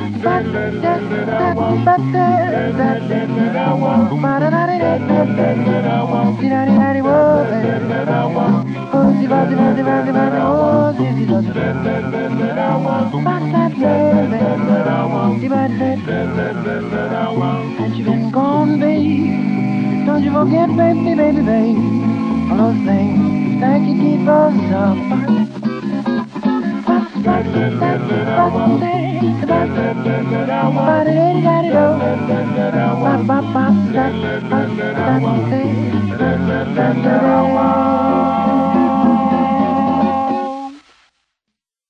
And you've been gone, babe. Don't you forget, baby, baby, babe. All those things that can keep us apart.